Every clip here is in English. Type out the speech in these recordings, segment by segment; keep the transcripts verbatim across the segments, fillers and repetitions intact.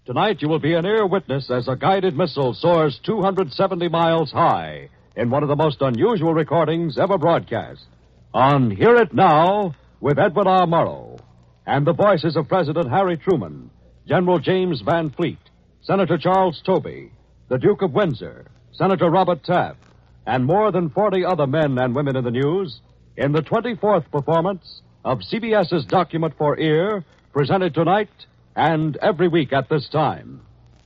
Tonight you will be an ear witness as a guided missile soars two hundred seventy miles high in one of the most unusual recordings ever broadcast. On Hear It Now with Edward R. Murrow and the voices of President Harry Truman, General James Van Fleet, Senator Charles Tobey, the Duke of Windsor, Senator Robert Taft, and more than forty other men and women in the news in the twenty-fourth performance of CBS's Document for Ear, presented tonight and every week at this time.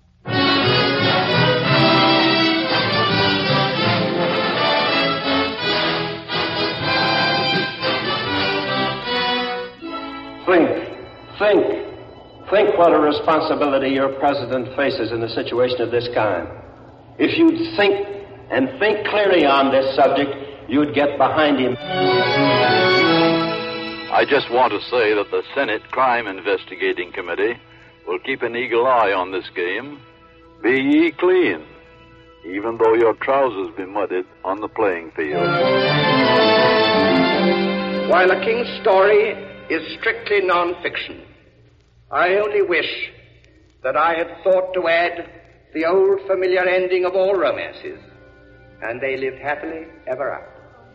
Think, think, think what a responsibility your president faces in a situation of this kind. If you'd think and think clearly on this subject, you'd get behind him. I just want to say that the Senate Crime Investigating Committee will keep an eagle eye on this game. Be ye clean, even though your trousers be muddied on the playing field. While A King's Story is strictly non-fiction, I only wish that I had thought to add the old familiar ending of all romances, and they lived happily ever after.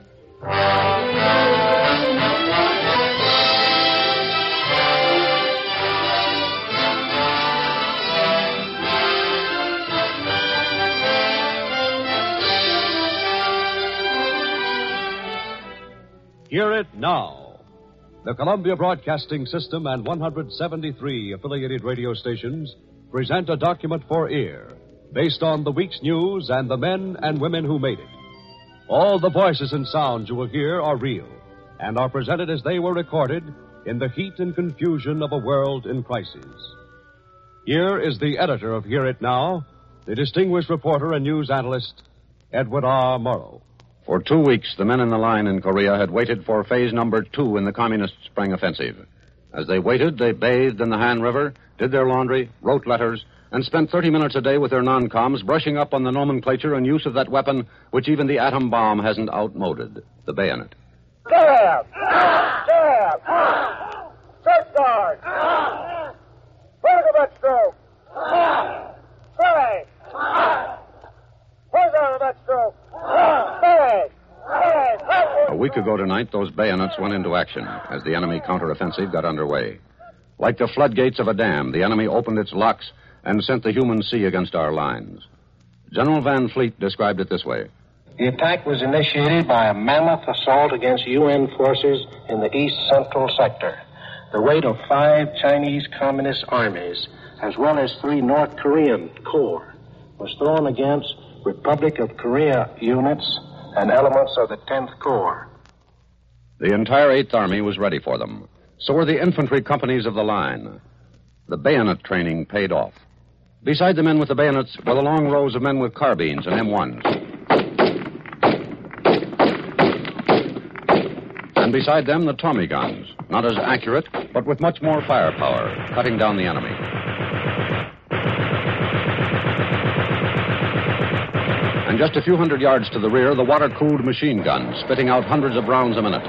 Hear It Now. The Columbia Broadcasting System and one hundred seventy-three affiliated radio stations present a document for ear based on the week's news and the men and women who made it. All the voices and sounds you will hear are real and are presented as they were recorded in the heat and confusion of a world in crisis. Here is the editor of Hear It Now, the distinguished reporter and news analyst, Edward R. Murrow. For two weeks, the men in the line in Korea had waited for phase number two in the Communist Spring Offensive. As they waited, they bathed in the Han River, did their laundry, wrote letters, and spent thirty minutes a day with their non-coms brushing up on the nomenclature and use of that weapon which even the atom bomb hasn't outmoded, the bayonet. Stab! Stab! Set guard! Target stroke! Strike! Hold on that stroke! A week ago tonight, those bayonets went into action as the enemy counteroffensive got underway. Like the floodgates of a dam, the enemy opened its locks and sent the human sea against our lines. General Van Fleet described it this way. The attack was initiated by a mammoth assault against U N forces in the east central sector. The weight of five Chinese Communist armies, as well as three North Korean corps, was thrown against Republic of Korea units and elements of the tenth Corps. The entire eighth Army was ready for them. So were the infantry companies of the line. The bayonet training paid off. Beside the men with the bayonets were the long rows of men with carbines and M ones. And beside them, the Tommy guns, not as accurate, but with much more firepower, cutting down the enemy. And just a few hundred yards to the rear, the water-cooled machine guns, spitting out hundreds of rounds a minute.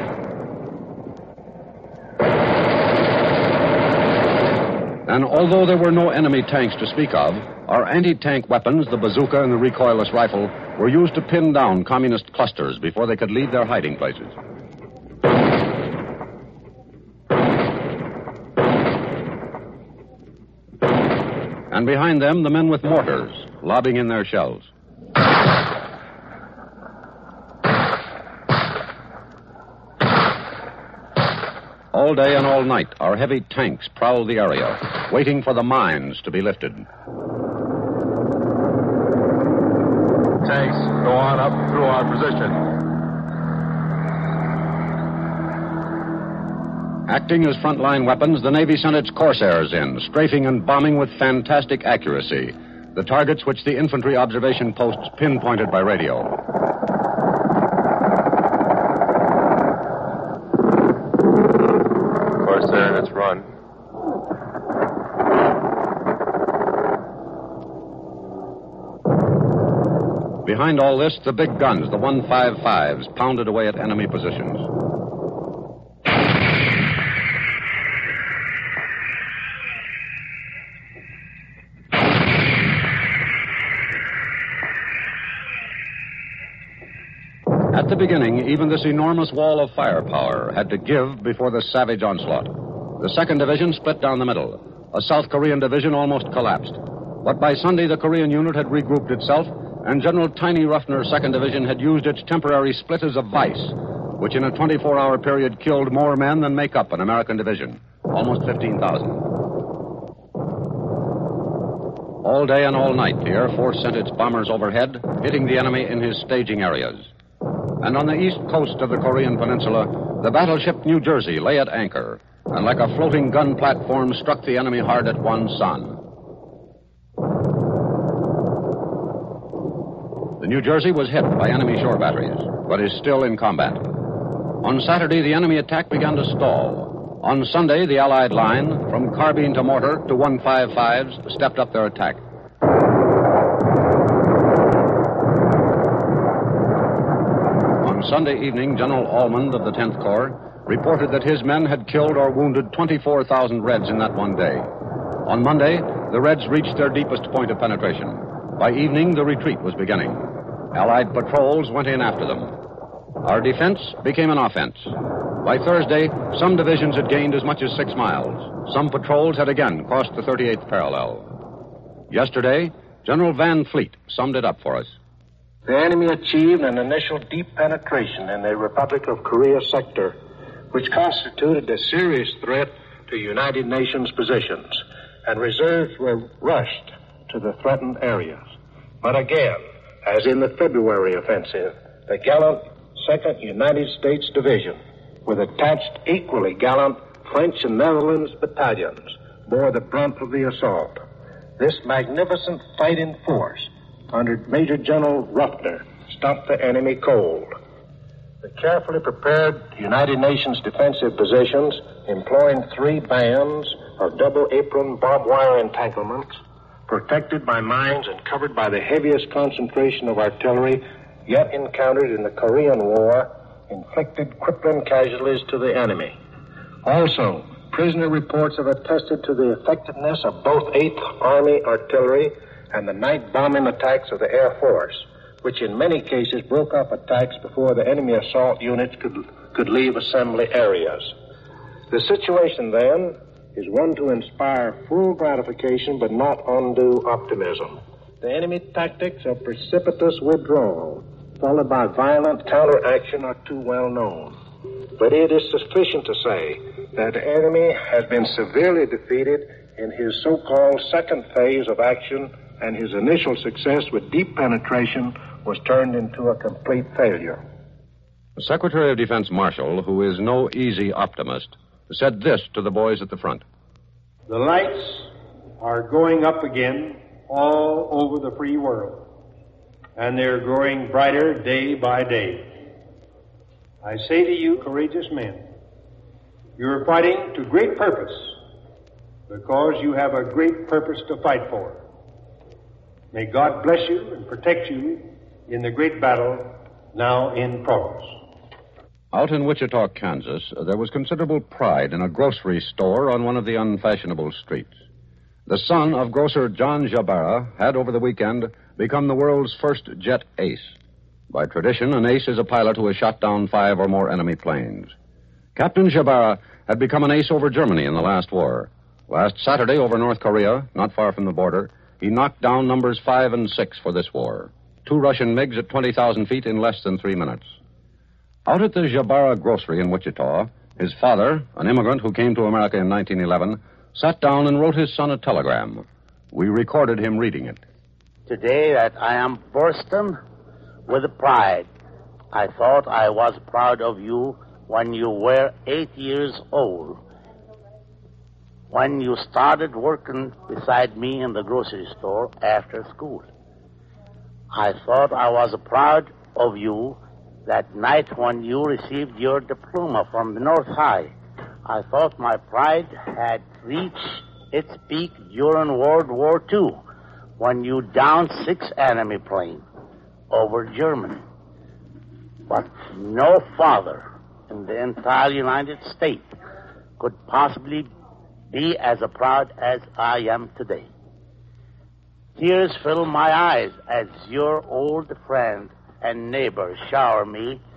And although there were no enemy tanks to speak of, our anti-tank weapons, the bazooka and the recoilless rifle, were used to pin down communist clusters before they could leave their hiding places. And behind them, the men with mortars, lobbing in their shells. All day and all night, our heavy tanks prowl the area, waiting for the mines to be lifted. Tanks, go on up through our position. Acting as frontline weapons, the Navy sent its Corsairs in, strafing and bombing with fantastic accuracy the targets which the infantry observation posts pinpointed by radio. Corsair in its run. Behind all this, the big guns, the one fifty-fives, pounded away at enemy positions. At the beginning, even this enormous wall of firepower had to give before the savage onslaught. The second Division split down the middle. A South Korean division almost collapsed. But by Sunday, the Korean unit had regrouped itself, and General Tiny Ruffner's second Division had used its temporary split as a vice, which in a twenty-four hour period killed more men than make up an American division, almost fifteen thousand. All day and all night, the Air Force sent its bombers overhead, hitting the enemy in his staging areas. And on the east coast of the Korean peninsula, the battleship New Jersey lay at anchor, and like a floating gun platform struck the enemy hard at one sun. The New Jersey was hit by enemy shore batteries, but is still in combat. On Saturday, the enemy attack began to stall. On Sunday, the Allied line, from carbine to mortar to one fifty-fives, stepped up their attack. On Sunday evening, General Almond of the tenth Corps reported that his men had killed or wounded twenty-four thousand Reds in that one day. On Monday, the Reds reached their deepest point of penetration. By evening, the retreat was beginning. Allied patrols went in after them. Our defense became an offense. By Thursday, some divisions had gained as much as six miles. Some patrols had again crossed the thirty-eighth parallel. Yesterday, General Van Fleet summed it up for us. The enemy achieved an initial deep penetration in the Republic of Korea sector, which constituted a serious threat to United Nations positions, and reserves were rushed to the threatened areas. But again, as in the February offensive, the gallant second United States Division, with attached equally gallant French and Netherlands battalions, bore the brunt of the assault. This magnificent fighting force, under Major General Ruffner, stopped the enemy cold. The carefully prepared United Nations defensive positions, employing three bands of double-apron barbed wire entanglements, protected by mines and covered by the heaviest concentration of artillery yet encountered in the Korean War, inflicted crippling casualties to the enemy. Also, prisoner reports have attested to the effectiveness of both eighth Army artillery and the night bombing attacks of the Air Force, which in many cases broke up attacks before the enemy assault units could, could leave assembly areas. The situation, then, is one to inspire full gratification but not undue optimism. The enemy tactics of precipitous withdrawal, followed by violent counteraction, are too well known. But it is sufficient to say that the enemy has been severely defeated in his so-called second phase of action, and his initial success with deep penetration was turned into a complete failure. Secretary of Defense Marshall, who is no easy optimist, said this to the boys at the front. The lights are going up again all over the free world, and they're growing brighter day by day. I say to you, courageous men, you're fighting to great purpose because you have a great purpose to fight for. May God bless you and protect you in the great battle now in progress. Out in Wichita, Kansas, there was considerable pride in a grocery store on one of the unfashionable streets. The son of grocer John Jabara had, over the weekend, become the world's first jet ace. By tradition, an ace is a pilot who has shot down five or more enemy planes. Captain Jabara had become an ace over Germany in the last war. Last Saturday, over North Korea, not far from the border, he knocked down numbers five and six for this war. Two Russian MiGs at twenty thousand feet in less than three minutes. Out at the Jabara grocery in Wichita, his father, an immigrant who came to America in nineteen eleven, sat down and wrote his son a telegram. We recorded him reading it. Today that I am bursting with pride. I thought I was proud of you when you were eight years old. When you started working beside me in the grocery store after school. I thought I was proud of you that night when you received your diploma from the North High. I thought my pride had reached its peak during World War Two when you downed six enemy planes over Germany. But no father in the entire United States could possibly be as proud as I am today. Tears fill my eyes as your old friend and neighbor shower me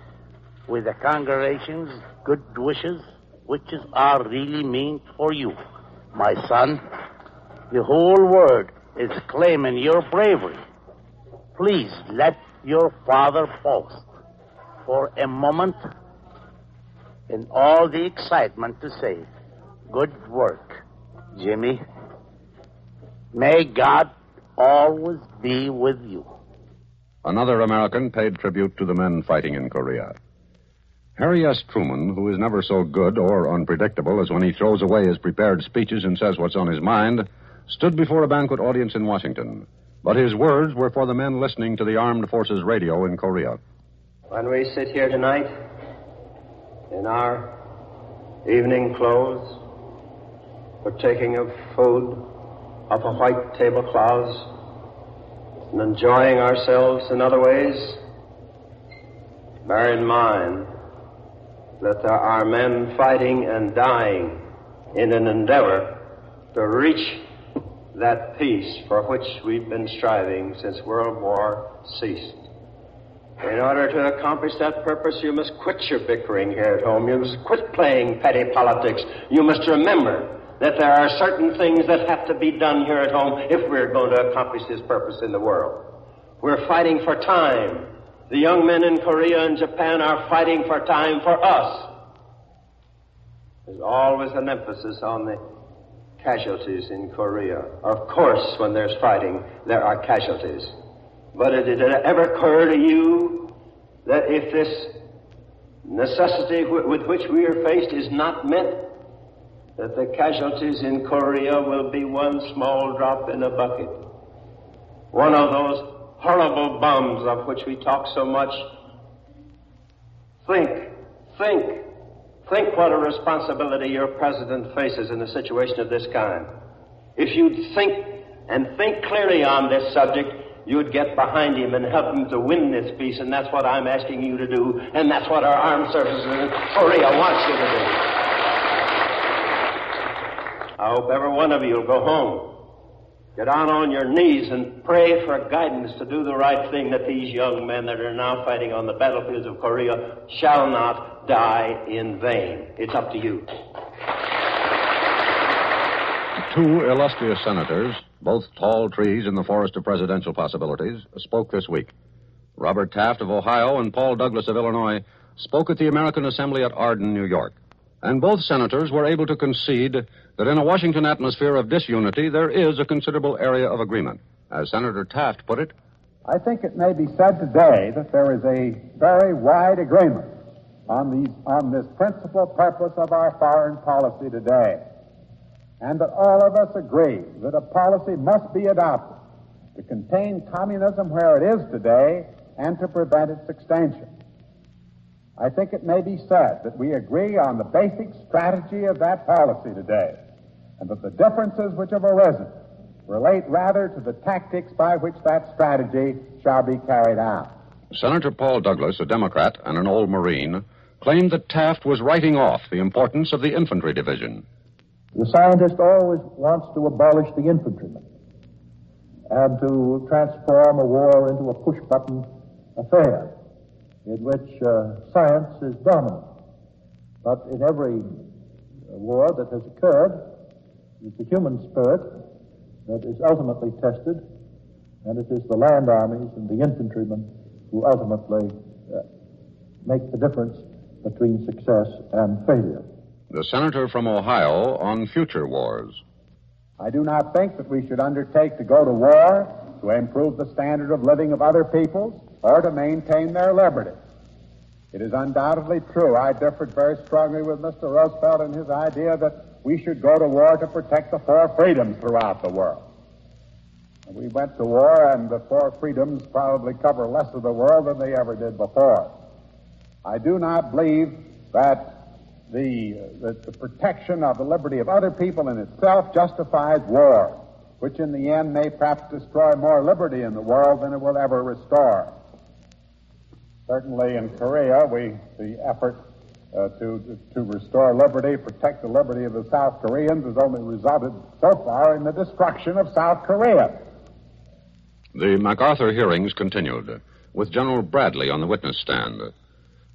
with the congregation's good wishes, which are really meant for you, my son. The whole world is claiming your bravery. Please let your father pause for a moment in all the excitement to say, good work, Jimmy. May God always be with you. Another American paid tribute to the men fighting in Korea. Harry S. Truman, who is never so good or unpredictable as when he throws away his prepared speeches and says what's on his mind, stood before a banquet audience in Washington. But his words were for the men listening to the Armed Forces radio in Korea. When we sit here tonight, in our evening clothes, partaking of food off of white tablecloths, and enjoying ourselves in other ways, bear in mind that there are men fighting and dying in an endeavor to reach that peace for which we've been striving since World War ceased. In order to accomplish that purpose, you must quit your bickering here at home. You must quit playing petty politics. You must remember that there are certain things that have to be done here at home if we're going to accomplish this purpose in the world. We're fighting for time. The young men in Korea and Japan are fighting for time for us. There's always an emphasis on the casualties in Korea. Of course, when there's fighting, there are casualties. But did it ever occur to you that if this necessity with which we are faced is not met, that the casualties in Korea will be one small drop in a bucket? One of those horrible bombs of which we talk so much. Think, think, think what a responsibility your president faces in a situation of this kind. If you'd think and think clearly on this subject, you'd get behind him and help him to win this peace, and that's what I'm asking you to do, and that's what our armed services in Korea wants you to do. I hope every one of you will go home, get down on your knees and pray for guidance to do the right thing, that these young men that are now fighting on the battlefields of Korea shall not die in vain. It's up to you. Two illustrious senators, both tall trees in the forest of presidential possibilities, spoke this week. Robert Taft of Ohio and Paul Douglas of Illinois spoke at the American Assembly at Arden, New York. And both senators were able to concede that in a Washington atmosphere of disunity, there is a considerable area of agreement. As Senator Taft put it, I think it may be said today that there is a very wide agreement on, these, on this principal purpose of our foreign policy today, and that all of us agree that a policy must be adopted to contain communism where it is today and to prevent its extension. I think it may be said that we agree on the basic strategy of that policy today, and that the differences which have arisen relate rather to the tactics by which that strategy shall be carried out. Senator Paul Douglas, a Democrat and an old Marine, claimed that Taft was writing off the importance of the infantry division. The scientist always wants to abolish the infantryman and to transform a war into a push-button affair in which uh, science is dominant. But in every uh, war that has occurred, it's the human spirit that is ultimately tested, and it is the land armies and the infantrymen who ultimately uh, make the difference between success and failure. The senator from Ohio on future wars. I do not think that we should undertake to go to war to improve the standard of living of other peoples or to maintain their liberty. It is undoubtedly true. I differed very strongly with Mister Roosevelt in his idea that we should go to war to protect the four freedoms throughout the world. And we went to war, and the four freedoms probably cover less of the world than they ever did before. I do not believe that the, that the protection of the liberty of other people in itself justifies war, which in the end may perhaps destroy more liberty in the world than it will ever restore. Certainly in Korea, we, the effort uh, to, to restore liberty, protect the liberty of the South Koreans has only resulted so far in the destruction of South Korea. The MacArthur hearings continued, with General Bradley on the witness stand.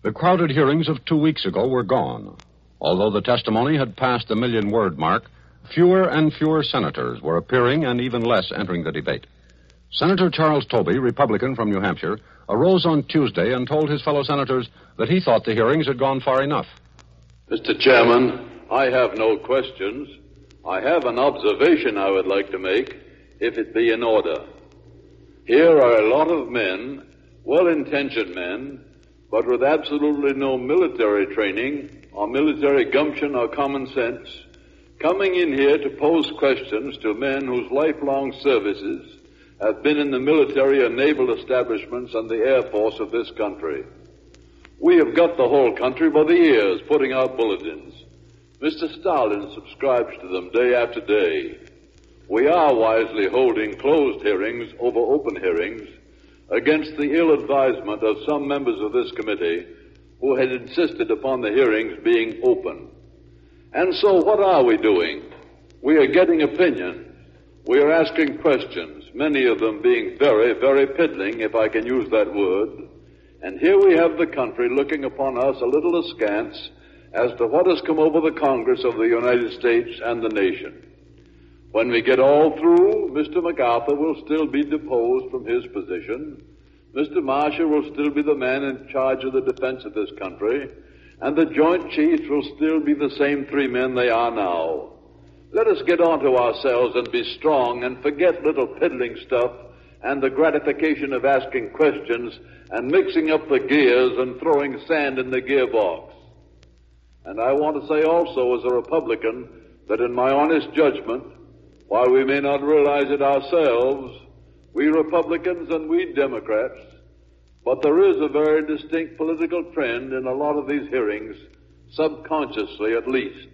The crowded hearings of two weeks ago were gone. Although the testimony had passed the million-word mark, fewer and fewer senators were appearing and even less entering the debate. Senator Charles Tobey, Republican from New Hampshire, arose on Tuesday and told his fellow senators that he thought the hearings had gone far enough. Mister Chairman, I have no questions. I have an observation I would like to make, if it be in order. Here are a lot of men, well-intentioned men, but with absolutely no military training or military gumption or common sense, coming in here to pose questions to men whose lifelong services have been in the military and naval establishments and the Air Force of this country. We have got the whole country by the ears putting out bulletins. Mister Stalin subscribes to them day after day. We are wisely holding closed hearings over open hearings against the ill advisement of some members of this committee who had insisted upon the hearings being open. And so what are we doing? We are getting opinion. We are asking questions, many of them being very, very piddling, if I can use that word. And here we have the country looking upon us a little askance as to what has come over the Congress of the United States and the nation. When we get all through, Mister MacArthur will still be deposed from his position. Mister Marshall will still be the man in charge of the defense of this country. And the Joint Chiefs will still be the same three men they are now. Let us get on to ourselves and be strong and forget little piddling stuff and the gratification of asking questions and mixing up the gears and throwing sand in the gearbox. And I want to say also as a Republican that in my honest judgment, while we may not realize it ourselves, we Republicans and we Democrats, but there is a very distinct political trend in a lot of these hearings, subconsciously at least.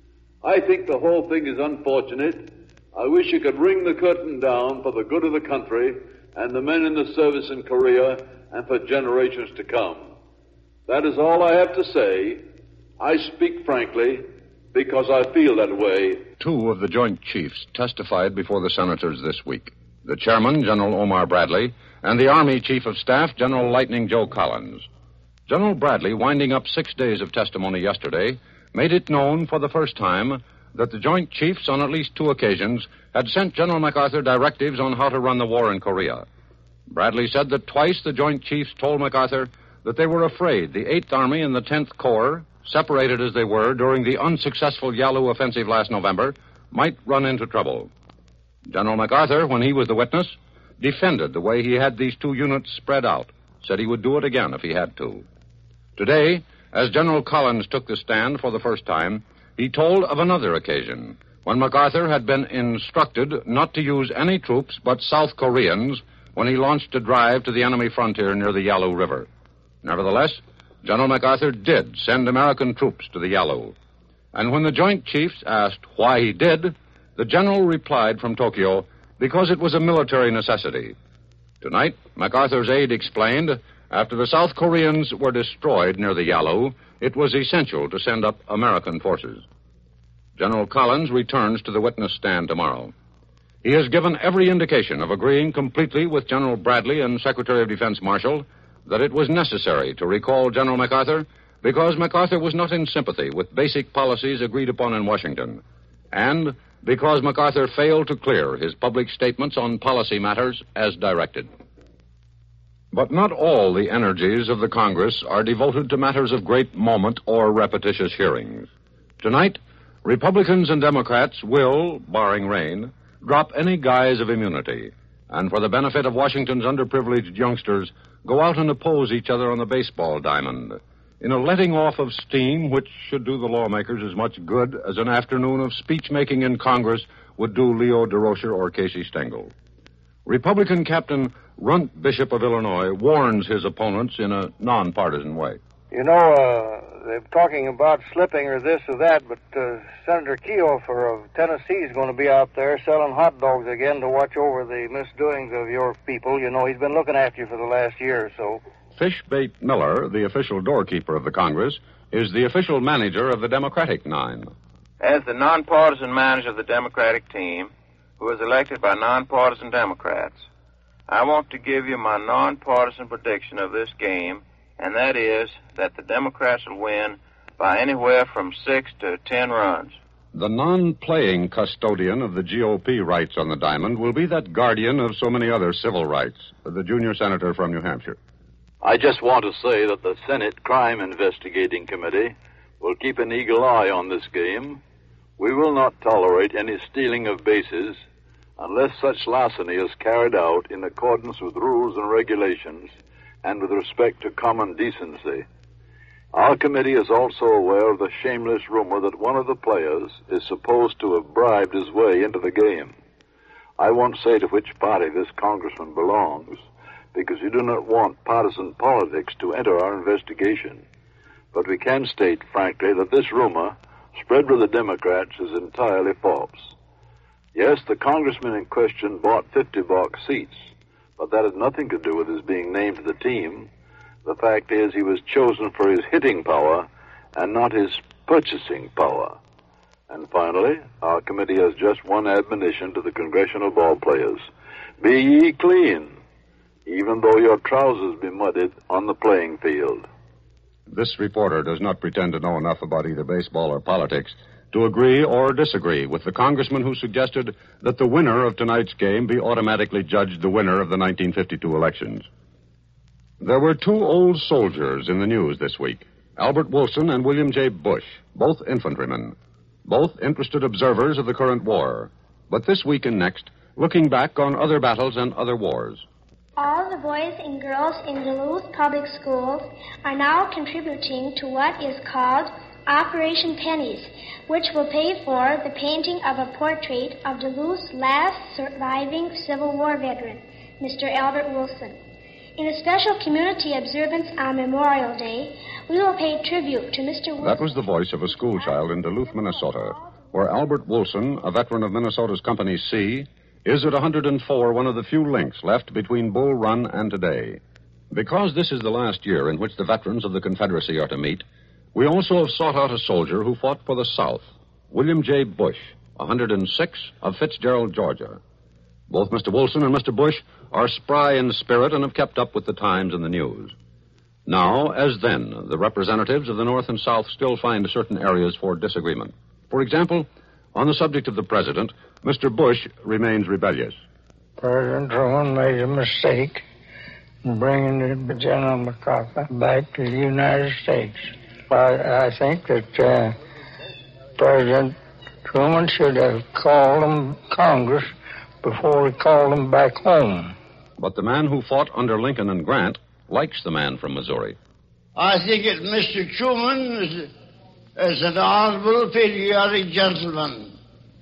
I think the whole thing is unfortunate. I wish you could ring the curtain down for the good of the country and the men in the service in Korea and for generations to come. That is all I have to say. I speak frankly because I feel that way. Two of the Joint Chiefs testified before the senators this week. The chairman, General Omar Bradley, and the Army Chief of Staff, General Lightning Joe Collins. General Bradley, winding up six days of testimony yesterday, made it known for the first time that the Joint Chiefs, on at least two occasions, had sent General MacArthur directives on how to run the war in Korea. Bradley said that twice the Joint Chiefs told MacArthur that they were afraid the eighth Army and the tenth Corps, separated as they were during the unsuccessful Yalu offensive last November, might run into trouble. General MacArthur, when he was the witness, defended the way he had these two units spread out, said he would do it again if he had to. Today, as General Collins took the stand for the first time, he told of another occasion when MacArthur had been instructed not to use any troops but South Koreans when he launched a drive to the enemy frontier near the Yalu River. Nevertheless, General MacArthur did send American troops to the Yalu. And when the Joint Chiefs asked why he did, the general replied from Tokyo, because it was a military necessity. Tonight, MacArthur's aide explained, after the South Koreans were destroyed near the Yalu, it was essential to send up American forces. General Collins returns to the witness stand tomorrow. He has given every indication of agreeing completely with General Bradley and Secretary of Defense Marshall that it was necessary to recall General MacArthur because MacArthur was not in sympathy with basic policies agreed upon in Washington, and because MacArthur failed to clear his public statements on policy matters as directed. But not all the energies of the Congress are devoted to matters of great moment or repetitious hearings. Tonight, Republicans and Democrats will, barring rain, drop any guise of immunity, and for the benefit of Washington's underprivileged youngsters, go out and oppose each other on the baseball diamond, in a letting off of steam which should do the lawmakers as much good as an afternoon of speech-making in Congress would do Leo DeRocher or Casey Stengel. Republican Captain Runt Bishop of Illinois warns his opponents in a nonpartisan way. You know, uh, they're talking about slipping or this or that, but uh, Senator Kiofer of Tennessee is going to be out there selling hot dogs again to watch over the misdoings of your people. You know, he's been looking after you for the last year or so. Fishbait Miller, the official doorkeeper of the Congress, is the official manager of the Democratic Nine. As the nonpartisan manager of the Democratic team, who was elected by nonpartisan Democrats, I want to give you my nonpartisan prediction of this game and that is that the Democrats will win by anywhere from six to ten runs. The non-playing custodian of the G O P rights on the diamond will be that guardian of so many other civil rights, the junior senator from New Hampshire. I just want to say that the Senate Crime Investigating Committee will keep an eagle eye on this game. We will not tolerate any stealing of bases unless such larceny is carried out in accordance with rules and regulations and with respect to common decency. Our committee is also aware of the shameless rumor that one of the players is supposed to have bribed his way into the game. I won't say to which party this congressman belongs, because we do not want partisan politics to enter our investigation. But we can state frankly that this rumor, spread with the Democrats, is entirely false. Yes, the congressman in question bought fifty box seats, but that had nothing to do with his being named to the team. The fact is he was chosen for his hitting power and not his purchasing power. And finally, our committee has just one admonition to the congressional ball players. Be ye clean, even though your trousers be muddied on the playing field. This reporter does not pretend to know enough about either baseball or politics to agree or disagree with the congressman who suggested that the winner of tonight's game be automatically judged the winner of the nineteen fifty-two elections. There were two old soldiers in the news this week, Albert Wilson and William J. Bush, both infantrymen, both interested observers of the current war, but this week and next, looking back on other battles and other wars. All the boys and girls in Duluth Public Schools are now contributing to what is called Operation Pennies, which will pay for the painting of a portrait of Duluth's last surviving Civil War veteran, Mister Albert Wilson. In a special community observance on Memorial Day, we will pay tribute to Mister Wilson. That was the voice of a schoolchild in Duluth, Minnesota, where Albert Wilson, a veteran of Minnesota's Company C, is at one hundred four one of the few links left between Bull Run and today. Because this is the last year in which the veterans of the Confederacy are to meet, we also have sought out a soldier who fought for the South, William J. Bush, one hundred six of Fitzgerald, Georgia. Both Mister Wilson and Mister Bush are spry in spirit and have kept up with the times and the news. Now, as then, the representatives of the North and South still find certain areas for disagreement. For example, on the subject of the president, Mister Bush remains rebellious. President Truman made a mistake in bringing General MacArthur back to the United States. I, I think that uh, President Truman should have called him Congress before he called him back home. But the man who fought under Lincoln and Grant likes the man from Missouri. I think that Mister Truman is, is an honorable, patriotic gentleman.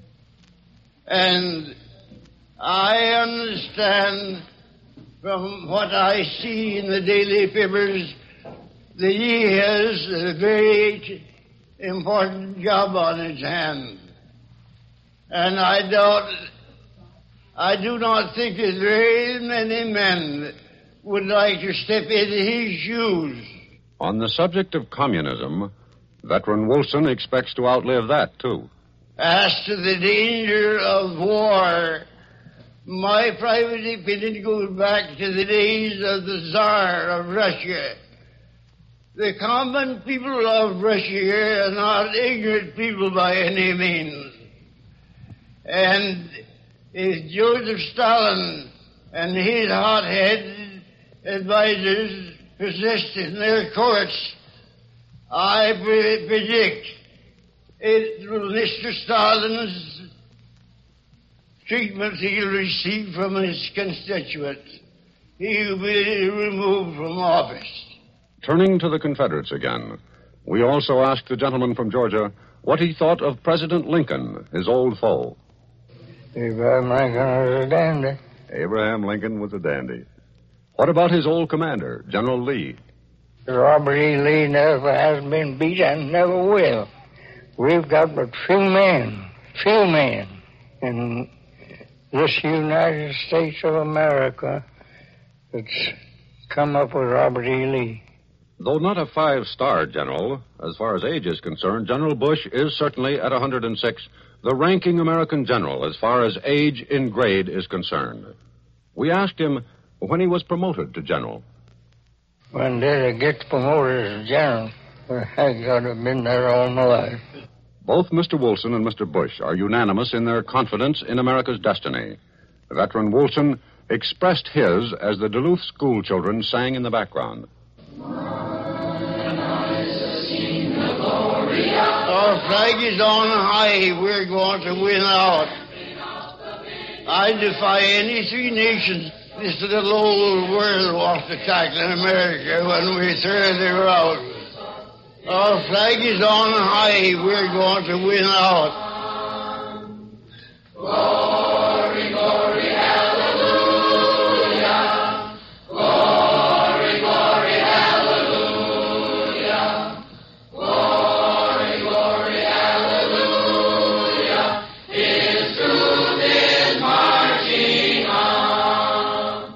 And I understand from what I see in the daily papers that he has a very important job on his hands. And I don't, I do not think that very many men would like to step into his shoes. On the subject of communism, veteran Wilson expects to outlive that, too. As to the danger of war, my private opinion goes back to the days of the Tsar of Russia. The common people of Russia are not ignorant people by any means. And if Joseph Stalin and his hot-headed advisors persist in their course, I pre- predict it will Mister Stalin's treatment he will receive from his constituents. He will be removed from office. Turning to the Confederates again, we also asked the gentleman from Georgia what he thought of President Lincoln, his old foe. Abraham Lincoln was a dandy. Abraham Lincoln was a dandy. What about his old commander, General Lee? Robert E. Lee never has been beat and never will. We've got but few men, few men in this United States of America that's come up with Robert E. Lee. Though not a five-star general, as far as age is concerned, General Bush is certainly, at one hundred six, the ranking American general as far as age in grade is concerned. We asked him when he was promoted to general. When did I get promoted as general? I got to have been there all my life. Both Mister Wilson and Mister Bush are unanimous in their confidence in America's destiny. Veteran Wilson expressed his as the Duluth school children sang in the background. Our flag is on high. We're going to win out. I defy any three nations this little old world wants to tackle America when we throw their out. Our flag is on high. We're going to win out. Glory, glory, hallelujah. Glory, glory, hallelujah. Glory, glory, hallelujah. His truth is marching on.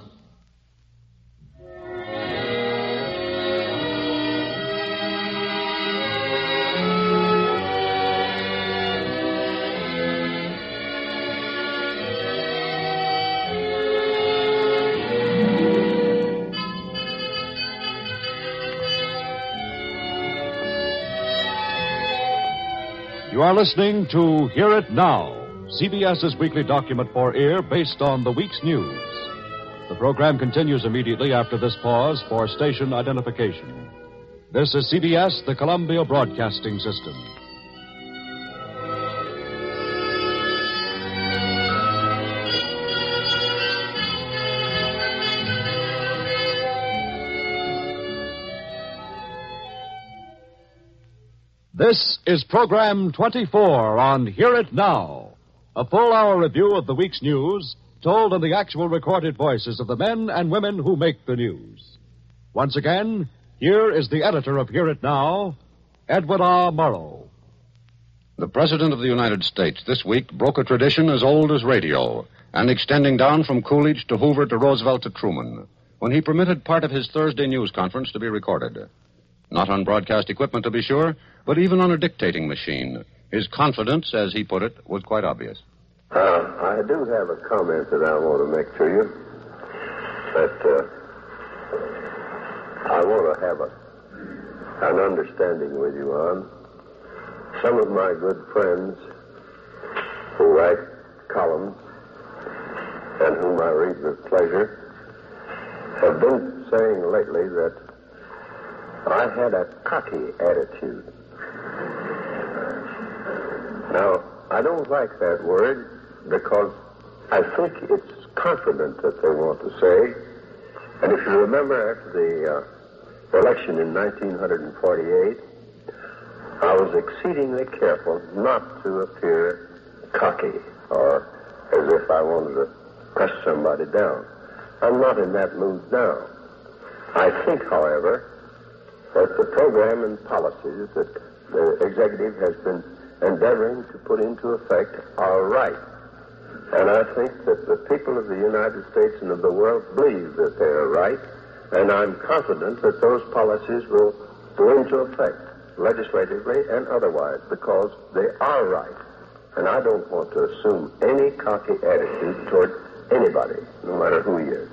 You are listening to Hear It Now, CBS's weekly document for ear based on the week's news. The program continues immediately after this pause for station identification. This is C B S, the Columbia Broadcasting System. This is program twenty-four on Hear It Now, a full-hour review of the week's news told in the actual recorded voices of the men and women who make the news. Once again, here is the editor of Hear It Now, Edward R. Murrow. The President of the United States this week broke a tradition as old as radio, and extending down from Coolidge to Hoover to Roosevelt to Truman, when he permitted part of his Thursday news conference to be recorded. Not on broadcast equipment, to be sure, but even on a dictating machine. His confidence, as he put it, was quite obvious. Uh, I do have a comment that I want to make to you. That uh, I want to have a, an understanding with you on. Some of my good friends who write columns and whom I read with pleasure have been saying lately that I had a cocky attitude. Now, I don't like that word because I think it's confident that they want to say. And if you remember after the uh, election in nineteen forty-eight, I was exceedingly careful not to appear cocky or as if I wanted to press somebody down. I'm not in that mood now. I think, however, that the program and policies that the executive has been endeavoring to put into effect are right. And I think that the people of the United States and of the world believe that they are right, and I'm confident that those policies will go into effect, legislatively and otherwise, because they are right. And I don't want to assume any cocky attitude toward anybody, no matter who he is.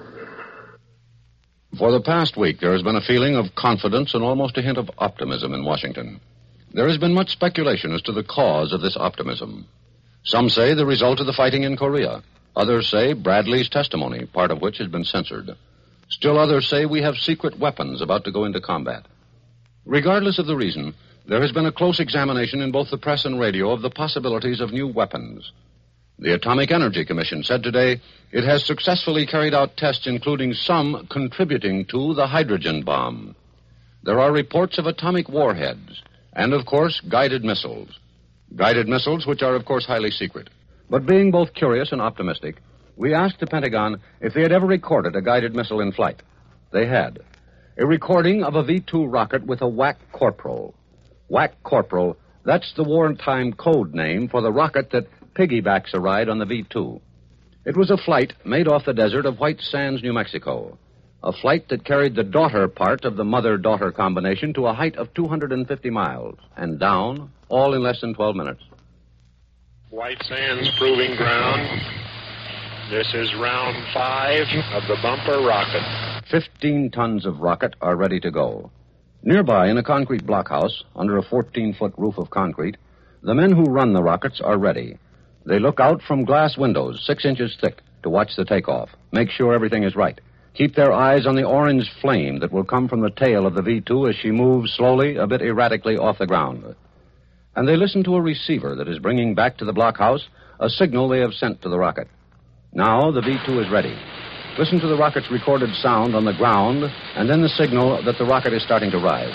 For the past week, there has been a feeling of confidence and almost a hint of optimism in Washington. There has been much speculation as to the cause of this optimism. Some say the result of the fighting in Korea. Others say Bradley's testimony, part of which has been censored. Still others say we have secret weapons about to go into combat. Regardless of the reason, there has been a close examination in both the press and radio of the possibilities of new weapons. The Atomic Energy Commission said today it has successfully carried out tests including some contributing to the hydrogen bomb. There are reports of atomic warheads and, of course, guided missiles. Guided missiles which are, of course, highly secret. But being both curious and optimistic, we asked the Pentagon if they had ever recorded a guided missile in flight. They had. A recording of a V two rocket with a W A C Corporal. W A C Corporal, that's the wartime code name for the rocket that piggybacks a ride on the V two. It was a flight made off the desert of White Sands, New Mexico. A flight that carried the daughter part of the mother-daughter combination to a height of two hundred fifty miles and down, all in less than twelve minutes. White Sands Proving Ground. This is round five of the bumper rocket. Fifteen tons of rocket are ready to go. Nearby, in a concrete blockhouse, under a fourteen-foot roof of concrete, the men who run the rockets are ready. They look out from glass windows, six inches thick, to watch the takeoff, make sure everything is right. Keep their eyes on the orange flame that will come from the tail of the V two as she moves slowly, a bit erratically off the ground. And they listen to a receiver that is bringing back to the blockhouse a signal they have sent to the rocket. Now the V two is ready. Listen to the rocket's recorded sound on the ground, and then the signal that the rocket is starting to rise.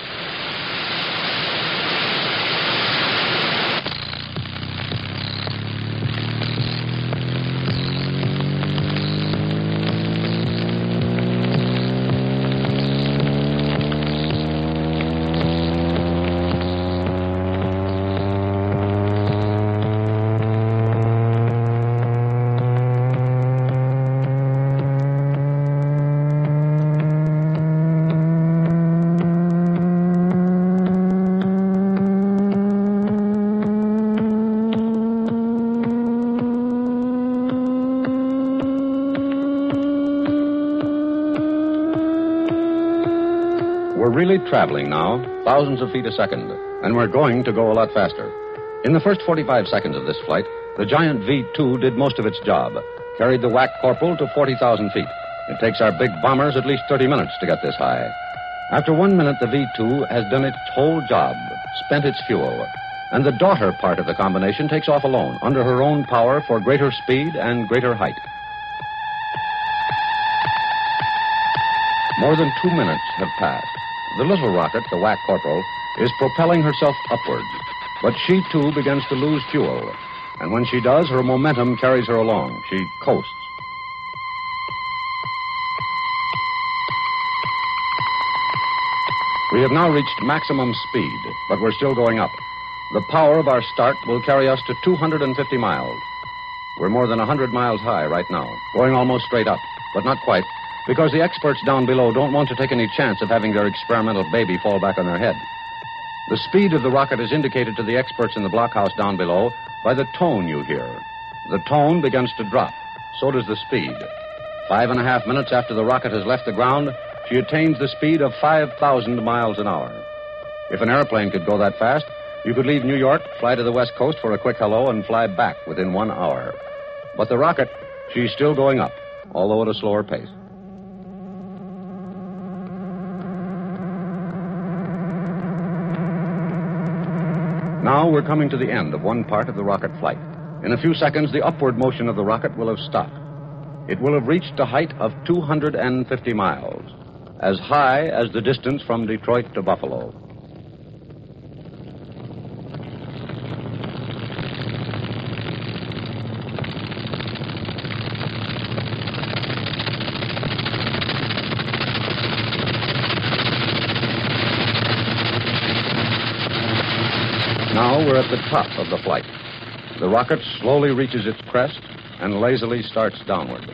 We're really traveling now, thousands of feet a second, and we're going to go a lot faster. In the first forty-five seconds of this flight, the giant V two did most of its job, carried the whack corporal to forty thousand feet. It takes our big bombers at least thirty minutes to get this high. After one minute, the V two has done its whole job, spent its fuel, and the daughter part of the combination takes off alone, under her own power for greater speed and greater height. More than two minutes have passed. The little rocket, the whack corporal, is propelling herself upwards, but she too begins to lose fuel. And when she does, her momentum carries her along. She coasts. We have now reached maximum speed, but we're still going up. The power of our start will carry us to two hundred fifty miles. We're more than one hundred miles high right now, going almost straight up, but not quite, because the experts down below don't want to take any chance of having their experimental baby fall back on their head. The speed of the rocket is indicated to the experts in the blockhouse down below by the tone you hear. The tone begins to drop. So does the speed. Five and a half minutes after the rocket has left the ground, she attains the speed of five thousand miles an hour. If an airplane could go that fast, you could leave New York, fly to the West Coast for a quick hello, and fly back within one hour. But the rocket, she's still going up, although at a slower pace. Now we're coming to the end of one part of the rocket flight. In a few seconds, the upward motion of the rocket will have stopped. It will have reached a height of two hundred fifty miles, as high as the distance from Detroit to Buffalo. Now we're at the top of the flight. The rocket slowly reaches its crest and lazily starts downward.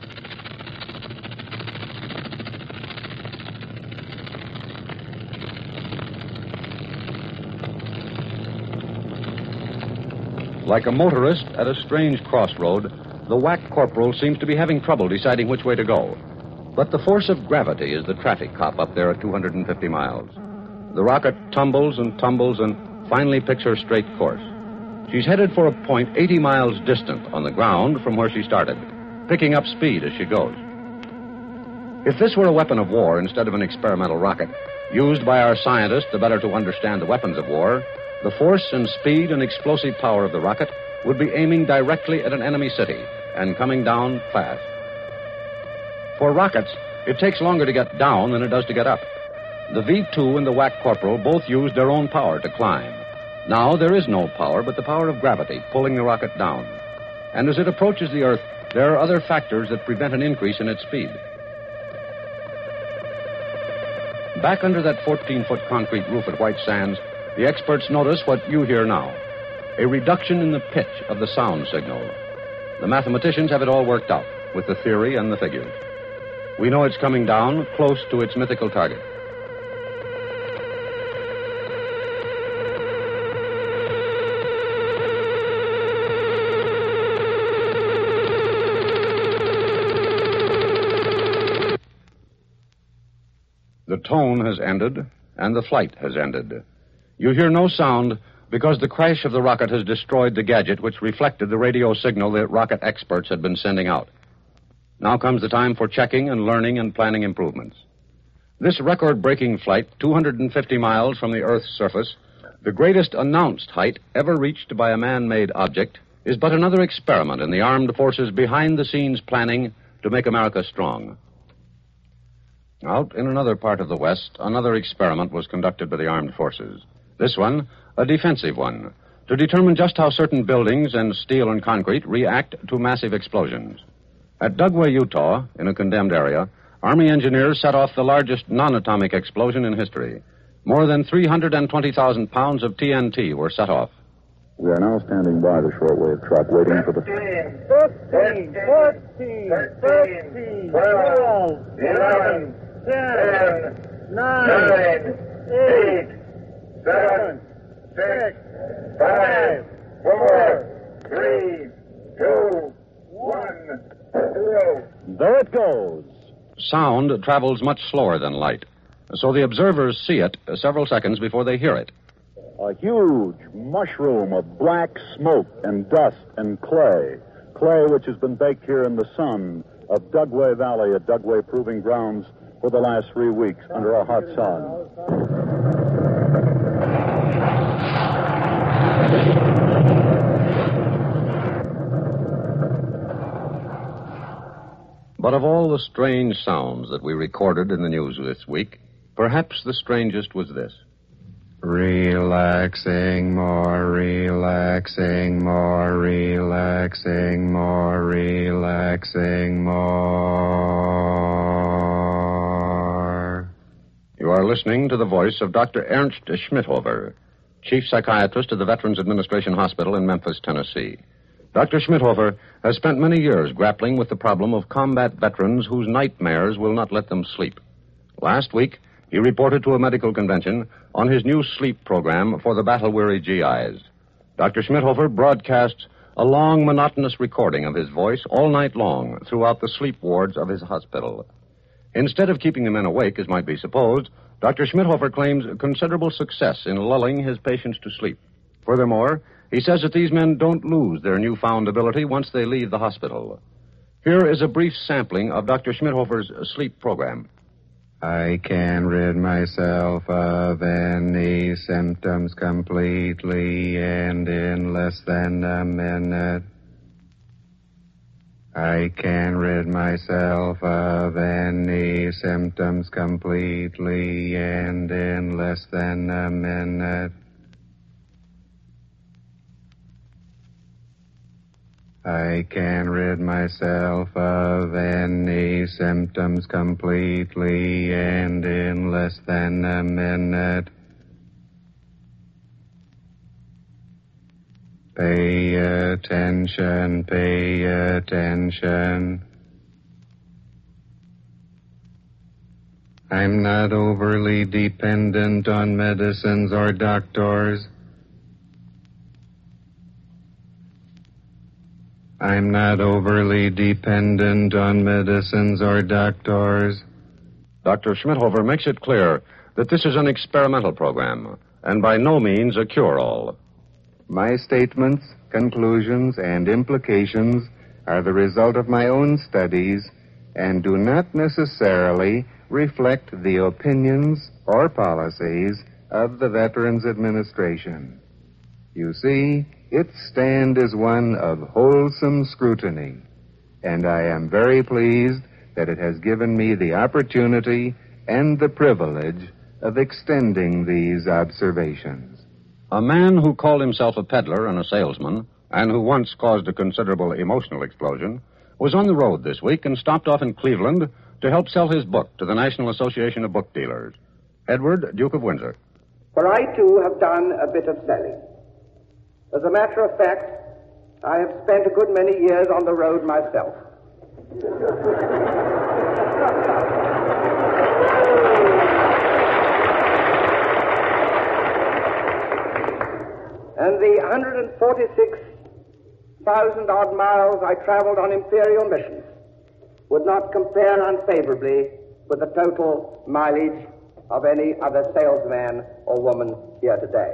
Like a motorist at a strange crossroad, the whack corporal seems to be having trouble deciding which way to go. But the force of gravity is the traffic cop up there at two hundred fifty miles. The rocket tumbles and tumbles and finally picks her straight course. She's headed for a point eighty miles distant on the ground from where she started, picking up speed as she goes. If this were a weapon of war instead of an experimental rocket, used by our scientists the better to understand the weapons of war, the force and speed and explosive power of the rocket would be aiming directly at an enemy city and coming down fast. For rockets, it takes longer to get down than it does to get up. The V two and the whack corporal both used their own power to climb. Now there is no power but the power of gravity pulling the rocket down. And as it approaches the Earth, there are other factors that prevent an increase in its speed. Back under that fourteen-foot concrete roof at White Sands, the experts notice what you hear now, a reduction in the pitch of the sound signal. The mathematicians have it all worked out with the theory and the figures. We know it's coming down close to its mythical target. tone has ended, and the flight has ended. You hear no sound because the crash of the rocket has destroyed the gadget which reflected the radio signal that rocket experts had been sending out. Now comes the time for checking and learning and planning improvements. This record-breaking flight, two hundred fifty miles from the Earth's surface, the greatest announced height ever reached by a man-made object, is but another experiment in the armed forces behind-the-scenes planning to make America strong. Out in another part of the West, another experiment was conducted by the armed forces. This one, a defensive one, to determine just how certain buildings and steel and concrete react to massive explosions. At Dugway, Utah, in a condemned area, Army engineers set off the largest non-atomic explosion in history. More than three hundred twenty thousand pounds of T N T were set off. We are now standing by the shortwave truck waiting for the... fifteen, fourteen, thirteen, twelve, eleven, ten, nine, eight, seven, six, five, four, three, two, one, zero. There it goes. Sound travels much slower than light, so the observers see it several seconds before they hear it. A huge mushroom of black smoke and dust and clay. Clay which has been baked here in the sun of Dugway Valley at Dugway Proving Grounds for the last three weeks under a hot sun. But of all the strange sounds that we recorded in the news this week, perhaps the strangest was this. Relaxing more, relaxing more, relaxing more, relaxing more. You are listening to the voice of Doctor Ernst Schmidhofer, Chief Psychiatrist of the Veterans Administration Hospital in Memphis, Tennessee. Doctor Schmidhofer has spent many years grappling with the problem of combat veterans whose nightmares will not let them sleep. Last week, he reported to a medical convention on his new sleep program for the battle-weary G Is. Doctor Schmidhofer broadcasts a long, monotonous recording of his voice all night long throughout the sleep wards of his hospital. Instead of keeping the men awake, as might be supposed, Doctor Schmidhofer claims considerable success in lulling his patients to sleep. Furthermore, he says that these men don't lose their newfound ability once they leave the hospital. Here is a brief sampling of Doctor Schmidhofer's sleep program. I can rid myself of any symptoms completely and in less than a minute. I can rid myself of any symptoms completely and in less than a minute. I can rid myself of any symptoms completely and in less than a minute. Pay attention, pay attention. I'm not overly dependent on medicines or doctors. I'm not overly dependent on medicines or doctors. Doctor Schmidhofer makes it clear that this is an experimental program and by no means a cure-all. My statements, conclusions, and implications are the result of my own studies and do not necessarily reflect the opinions or policies of the Veterans Administration. You see, its stand is one of wholesome scrutiny, and I am very pleased that it has given me the opportunity and the privilege of extending these observations. A man who called himself a peddler and a salesman, and who once caused a considerable emotional explosion, was on the road this week and stopped off in Cleveland to help sell his book to the National Association of Book Dealers. Edward, Duke of Windsor. For I, too, have done a bit of selling. As a matter of fact, I have spent a good many years on the road myself. And the one hundred forty-six thousand odd miles I traveled on imperial missions would not compare unfavorably with the total mileage of any other salesman or woman here today.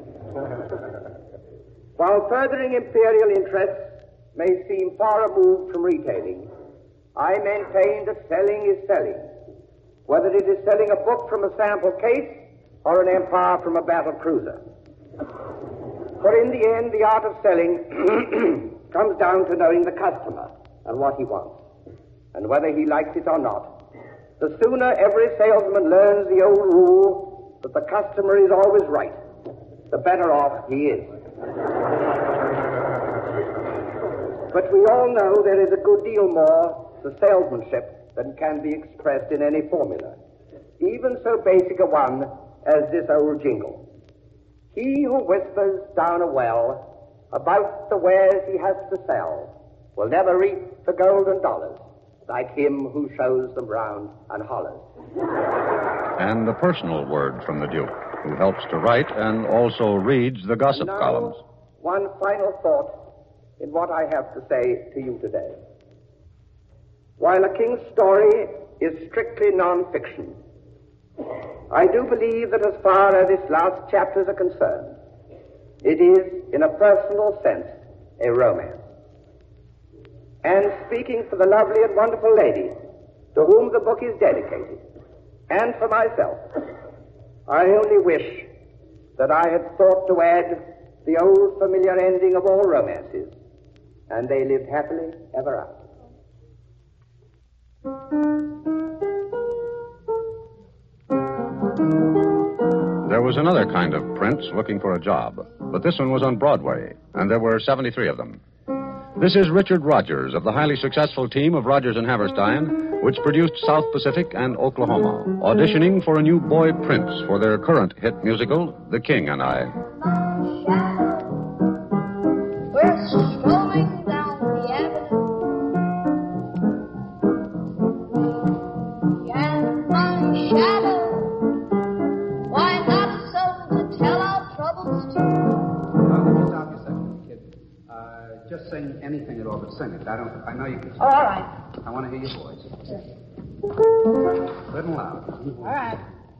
While furthering imperial interests may seem far removed from retailing, I maintain that selling is selling, whether it is selling a book from a sample case or an empire from a battle cruiser. For in the end, the art of selling comes down to knowing the customer and what he wants, and whether he likes it or not. The sooner every salesman learns the old rule that the customer is always right, the better off he is. But we all know there is a good deal more to salesmanship than can be expressed in any formula, even so basic a one as this old jingle. He who whispers down a well about the wares he has to sell will never reap the golden dollars like him who shows them round and hollers. And the personal word from the Duke, who helps to write and also reads the gossip now, columns. One final thought in what I have to say to you today. While a king's story is strictly non-fiction, I do believe that as far as its last chapters are concerned, it is, in a personal sense, a romance. And speaking for the lovely and wonderful lady to whom the book is dedicated, and for myself, I only wish that I had thought to add the old familiar ending of all romances, and they lived happily ever after. There was another kind of prince looking for a job, but this one was on Broadway, and there were seventy-three of them. This is Richard Rogers of the highly successful team of Rogers and Hammerstein, which produced South Pacific and Oklahoma, auditioning for a new boy prince for their current hit musical, The King and I. We're strolling down the avenue, and my shadow. Why not so to tell our troubles too? Now, let me stop you a second, kid. Uh, just sing anything at all, but sing it. I don't. I know you can sing. Oh, all right. I want to hear your voice. Good and loud. All right.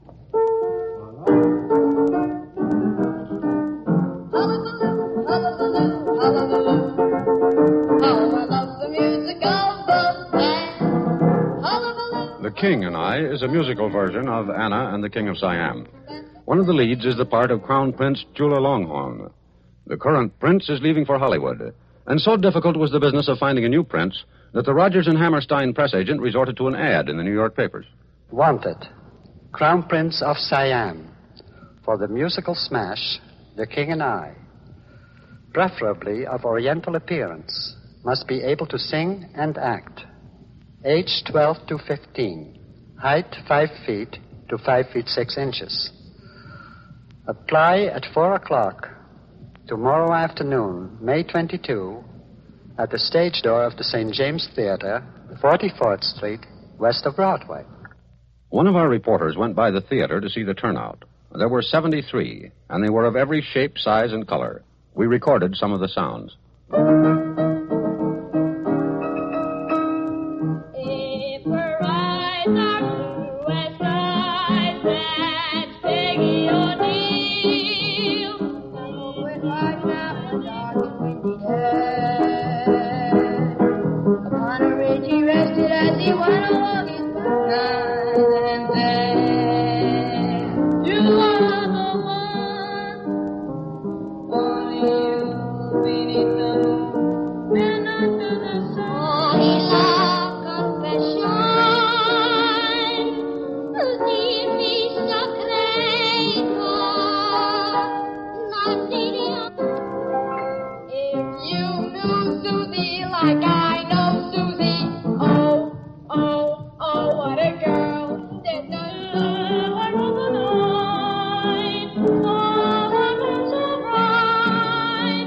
Hullabaloo, hullabaloo, hullabaloo. How I love the music of the band. Hullabaloo. The King and I is a musical version of Anna and the King of Siam. One of the leads is the part of Crown Prince Chulalongkorn. The current prince is leaving for Hollywood, and so difficult was the business of finding a new prince that the Rogers and Hammerstein press agent resorted to an ad in the New York papers. Wanted, Crown Prince of Siam, for the musical smash, The King and I. Preferably of Oriental appearance, must be able to sing and act. Age twelve to fifteen, height five feet to five feet six inches. Apply at four o'clock tomorrow afternoon, May twenty-second, at the stage door of the Saint James Theater, forty-fourth Street, west of Broadway. One of our reporters went by the theater to see the turnout. There were seventy-three, and they were of every shape, size, and color. We recorded some of the sounds. If her eyes are blue as skies, that's Peggy O'Neill. With right now in the dark and windy day, upon a ridge he rested as he went along his night and day. You are the one, only you beneath the moon and under the sun. Oh, he loved confession, leave me so crazy, not needing. If you knew Susie like I know Susie, oh, oh, oh, what a girl. Did the Lord of the night, oh, what was so bright.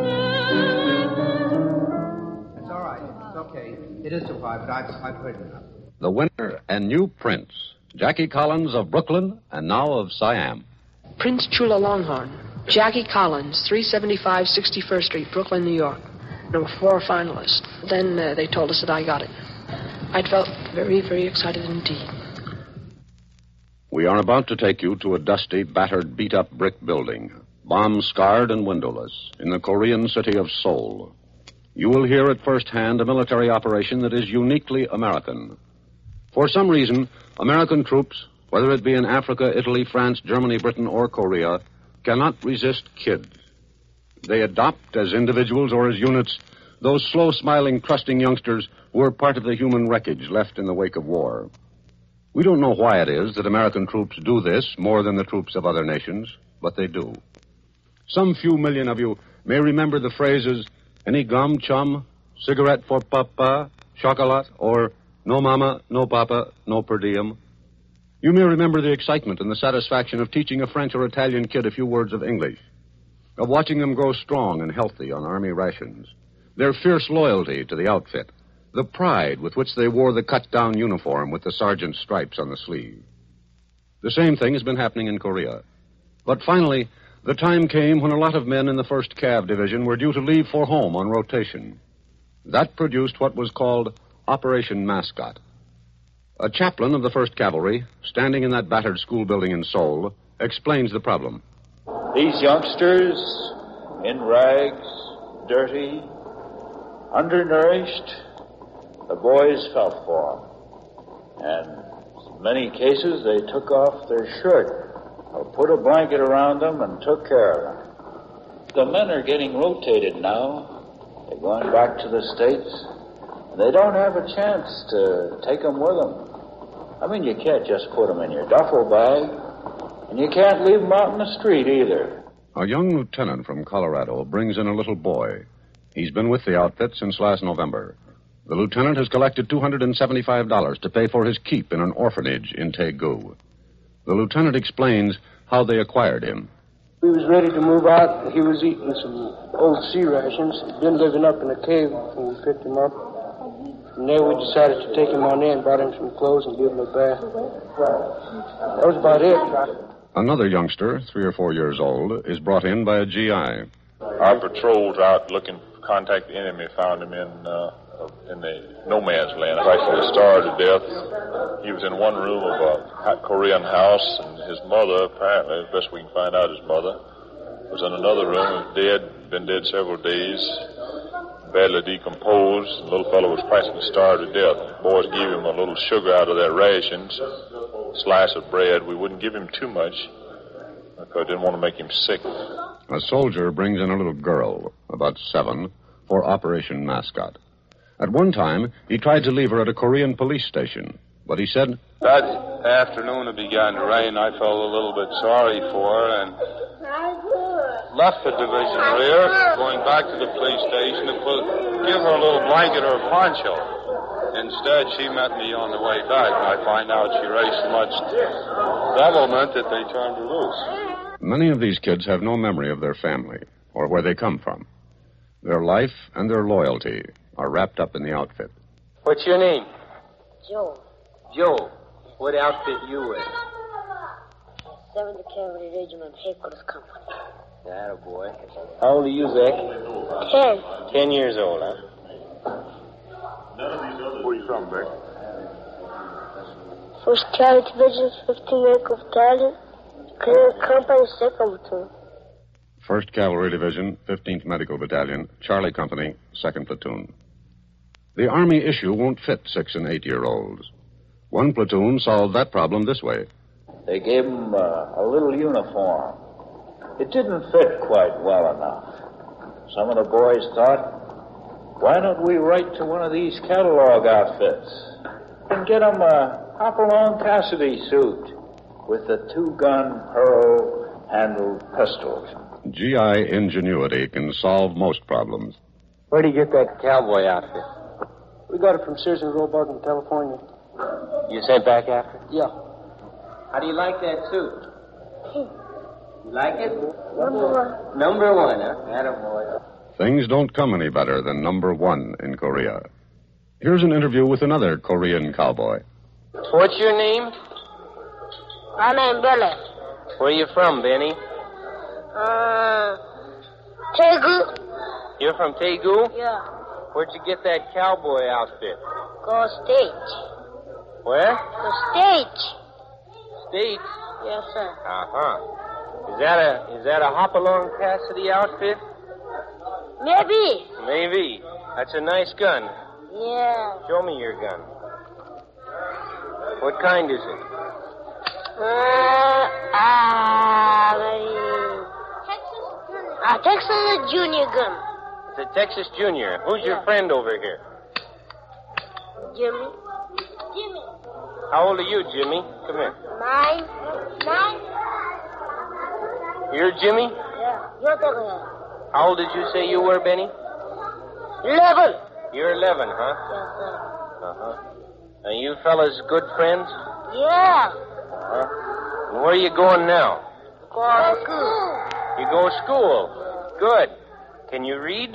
It's all right. It's okay. It is too high, but I've, I've heard enough. The winner and new prince, Jackie Collins of Brooklyn and now of Siam. Prince Chulalongkorn, Jackie Collins, three seventy-five sixty-first Street, Brooklyn, New York. Number four finalist. Then uh, they told us that I got it. I'd felt very, very excited indeed. We are about to take you to a dusty, battered, beat-up brick building, bomb-scarred and windowless, in the Korean city of Seoul. You will hear at first hand a military operation that is uniquely American. For some reason, American troops, whether it be in Africa, Italy, France, Germany, Britain, or Korea, cannot resist kids. They adopt, as individuals or as units, those slow-smiling, trusting youngsters who are part of the human wreckage left in the wake of war. We don't know why it is that American troops do this more than the troops of other nations, but they do. Some few million of you may remember the phrases, any gum, chum, cigarette for papa, chocolate, or no mama, no papa, no per diem. You may remember the excitement and the satisfaction of teaching a French or Italian kid a few words of English, of watching them grow strong and healthy on Army rations, their fierce loyalty to the outfit, the pride with which they wore the cut-down uniform with the sergeant's stripes on the sleeve. The same thing has been happening in Korea. But finally, the time came when a lot of men in the first Cav Division were due to leave for home on rotation. That produced what was called Operation Mascot. A chaplain of the first Cavalry, standing in that battered school building in Seoul, explains the problem. These youngsters, in rags, dirty, undernourished, the boys felt for them. And in many cases, they took off their shirt or put a blanket around them and took care of them. The men are getting rotated now. They're going back to the States. And they don't have a chance to take them with them. I mean, you can't just put them in your duffel bag. And you can't leave them out in the street either. A young lieutenant from Colorado brings in a little boy. He's been with the outfit since last November. The lieutenant has collected two hundred seventy-five dollars to pay for his keep in an orphanage in Taegu. The lieutenant explains how they acquired him. He was ready to move out. He was eating some old sea rations. He'd been living up in a cave when we picked him up. From there, we decided to take him on in, brought him some clothes, and give him a bath. That was about it. Another youngster, three or four years old, is brought in by a G I. Our patrols out looking to contact the enemy found him in uh, in the no man's land, practically starved to death. He was in one room of a Korean house, and his mother, apparently, as best we can find out, his mother was in another room, dead, been dead several days, badly decomposed. The little fellow was practically starved to death. The boys gave him a little sugar out of their rations, a slice of bread. We wouldn't give him too much because I didn't want to make him sick. A soldier brings in a little girl, about seven, for Operation Mascot. At one time, he tried to leave her at a Korean police station, but he said, that afternoon it began to rain. I felt a little bit sorry for her and left the division rear, going back to the police station to put, give her a little blanket or a poncho. Instead, she met me on the way back, and I find out she raised so much devilment that they turned her loose. Many of these kids have no memory of their family or where they come from. Their life and their loyalty are wrapped up in the outfit. What's your name? Joe. Joe. What outfit you with? seventh Cavalry Regiment Headquarters Company. That a boy. How old are you, Zach? Ten. Ten years old, huh? Where are you from, Vic? First Cavalry Division, fifteenth Aircraft Battalion, Korean Company, second Platoon. first Cavalry Division, fifteenth Medical Battalion, Charlie Company, second Platoon. The Army issue won't fit six- and eight-year-olds. One platoon solved that problem this way. They gave him uh, a little uniform. It didn't fit quite well enough. Some of the boys thought, why don't we write to one of these catalog outfits and get them a Hopalong Cassidy suit with the two-gun pearl-handled pistols. G I ingenuity can solve most problems. Where do you get that cowboy outfit? We got it from Sears and Roebuck in California. You sent back after? Yeah. How do you like that suit? You like it? Number one. Number one, huh? Attaboy. Things don't come any better than number one in Korea. Here's an interview with another Korean cowboy. What's your name? My name Billy. Where you from, Benny? Uh, Taegu. You're from Taegu? Yeah. Where'd you get that cowboy outfit? Go stage. Where? Go stage. States? Yes, sir. Uh-huh. Is that a is that a Hopalong Cassidy outfit? Maybe. Maybe. That's a nice gun. Yeah. Show me your gun. What kind is it? Uh, ah, uh, Texas Junior gun. It's a Texas Junior. Who's Yeah. your friend over here? Jimmy. Jimmy. How old are you, Jimmy? Come here. Nine. Nine? You're Jimmy? Yeah. You're the How old did you say you were, Benny? Eleven. You're eleven, huh? Yes, sir. Uh-huh. And you fellas good friends? Yeah. Uh-huh. And where are you going now? Go to school. You go to school. Good. Can you read?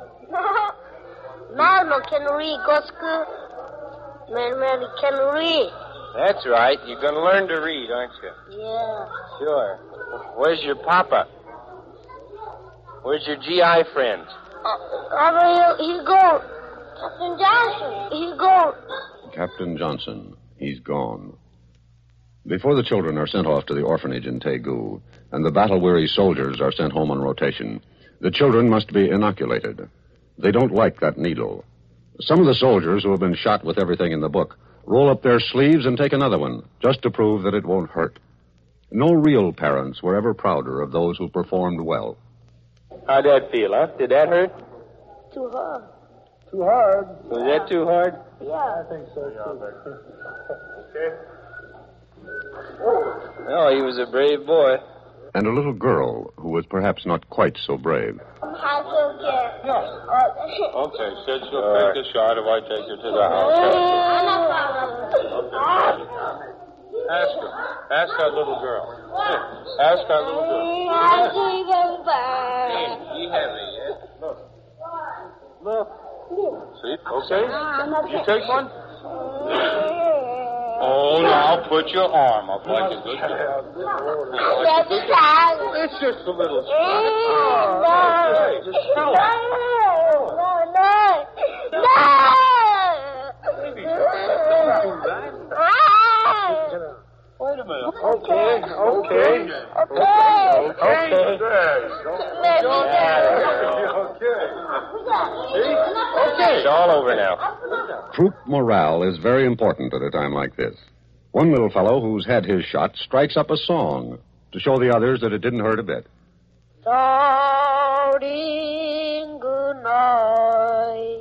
Man, no can read. Go to school. Man, man, can read. That's right. You're going to learn to read, aren't you? Yeah. Sure. Where's your papa? Where's your G I friends? Uh, over here, he go. Captain Johnson, he go. Captain Johnson, he's gone. Before the children are sent off to the orphanage in Taegu, and the battle-weary soldiers are sent home on rotation, the children must be inoculated. They don't like that needle. Some of the soldiers who have been shot with everything in the book roll up their sleeves and take another one, just to prove that it won't hurt. No real parents were ever prouder of those who performed well. How'd that feel, huh? Did that hurt? Too hard. Too hard. Was that too hard? Yeah. I think so, too. Okay. Oh, he was a brave boy. And a little girl who was perhaps not quite so brave. How to get? Yes. Okay, said she'll take the shot if I take her to the house. Ask her. Ask that little girl. Here, ask that little girl. Hey, be heavy, yeah? Look. Look. See? Okay? You take one? Oh, now put your arm up like a good girl. It's just a little shot. Oh, just show it. No, no, no. Baby, don't do that. Wait a minute. Okay, okay. Okay. Okay. Okay. It's all over now. Troop morale is very important at a time like this. One little fellow who's had his shot strikes up a song to show the others that it didn't hurt a bit. Darling, good night.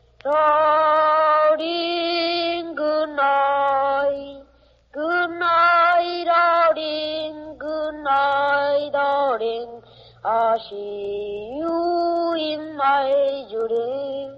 Darling, good night. Good night, darling. Good night, darling. I'll see you in my dream.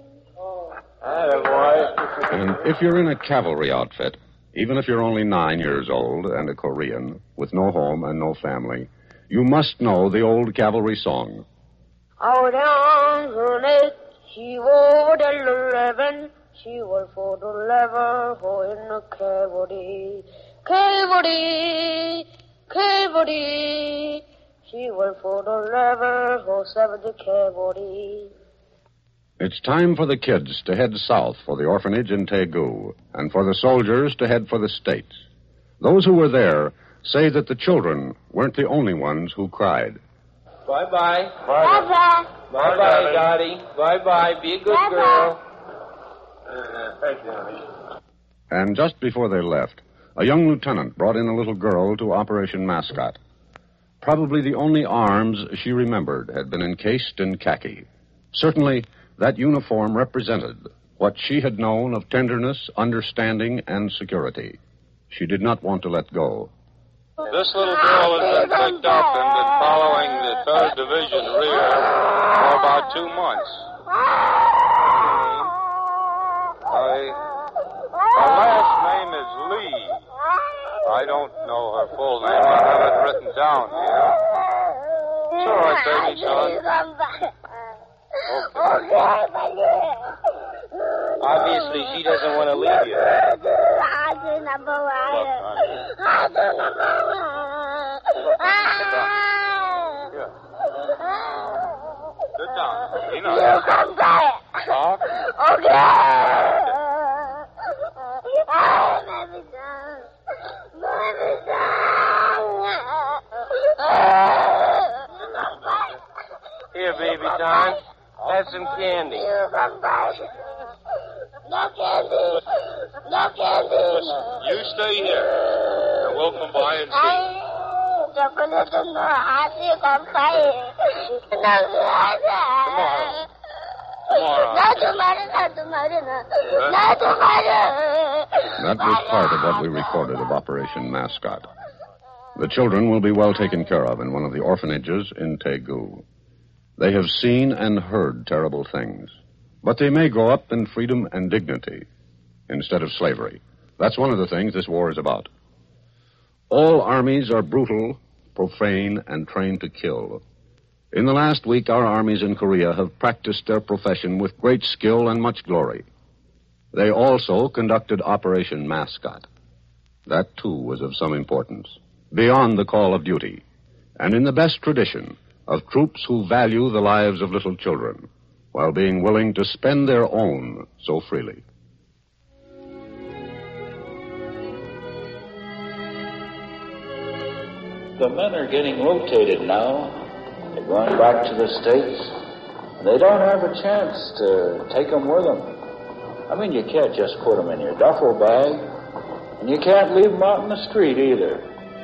And if you're in a cavalry outfit, even if you're only nine years old and a Korean, with no home and no family, you must know the old cavalry song. Out on her neck, she wore the eleven. She wore for the lever, who in the cavalry. Cavalry, cavalry. She wore for the lever, who served the cavalry. It's time for the kids to head south for the orphanage in Taegu, and for the soldiers to head for the States. Those who were there say that the children weren't the only ones who cried. Bye-bye. Bye-bye. Bye-bye, Dottie. Bye-bye. Be a good Bye-bye. girl. Uh, thank you, honey. And just before they left, a young lieutenant brought in a little girl to Operation Mascot. Probably the only arms she remembered had been encased in khaki. Certainly, that uniform represented what she had known of tenderness, understanding, and security. She did not want to let go. This little girl has been picked up and been following the third Division rear for about two months. I, her last name is Lee. I don't know her full name. I have it written down here. It's all right, baby, son. Obviously, she doesn't want to leave you. Sit down. You know. Talk. Okay. Happy time? Have some candy. No candy. No candy. Listen, you stay here, and we'll come by and see. Chocolate no happy company. Tomorrow. Tomorrow. No tomorrow, no tomorrow, no. No tomorrow. That was part of what we recorded of Operation Mascot. The children will be well taken care of in one of the orphanages in Taegu. They have seen and heard terrible things, but they may grow up in freedom and dignity instead of slavery. That's one of the things this war is about. All armies are brutal, profane, and trained to kill. In the last week, our armies in Korea have practiced their profession with great skill and much glory. They also conducted Operation Mascot. That, too, was of some importance, beyond the call of duty, and in the best tradition of troops who value the lives of little children, while being willing to spend their own so freely. The men are getting rotated now. They're going back to the States. They don't have a chance to take them with them. I mean, you can't just put them in your duffel bag, and you can't leave them out in the street either.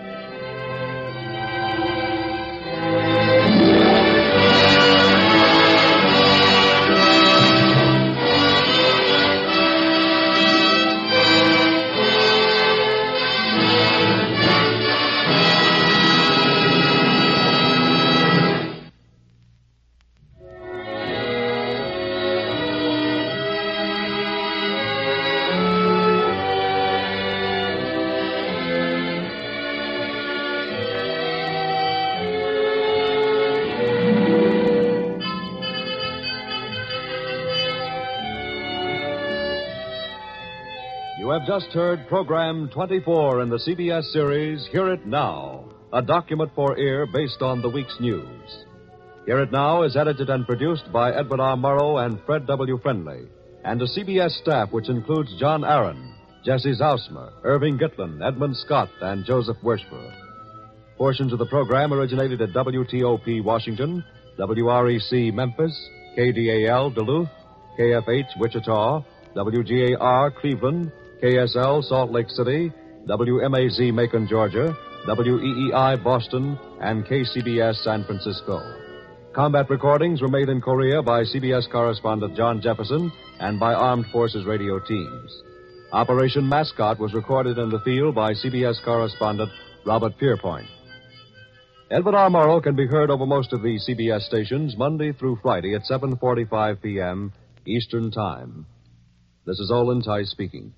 You have just heard Program twenty-four in the C B S series Hear It Now, a document for ear based on the week's news. Hear It Now is edited and produced by Edward R. Murrow and Fred W. Friendly, and a C B S staff which includes John Aaron, Jesse Zausmer, Irving Gitlin, Edmund Scott, and Joseph Wershborough. Portions of the program originated at W T O P Washington, W R E C Memphis, K D A L Duluth, K F H Wichita, W G A R Cleveland, K S L Salt Lake City, W M A Z Macon, Georgia, W E E I Boston, and K C B S San Francisco. Combat recordings were made in Korea by C B S correspondent John Jefferson and by Armed Forces radio teams. Operation Mascot was recorded in the field by C B S correspondent Robert Pierpoint. Edward R. Murrow can be heard over most of these C B S stations Monday through Friday at seven forty-five p.m. Eastern Time. This is Olin Tice speaking.